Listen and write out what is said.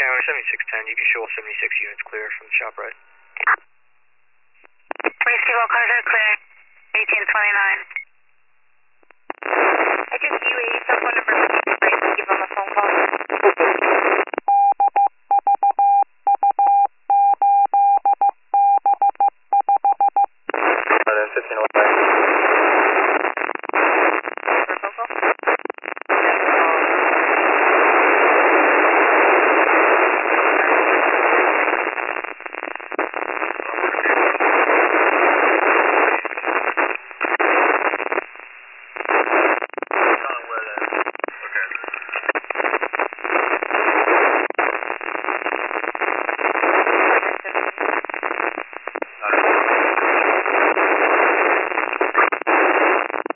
Tower 7610, you can show all 76 units clear from the shop right. Rescue, all cars are clear. 1829. I just UAE, someone number 53.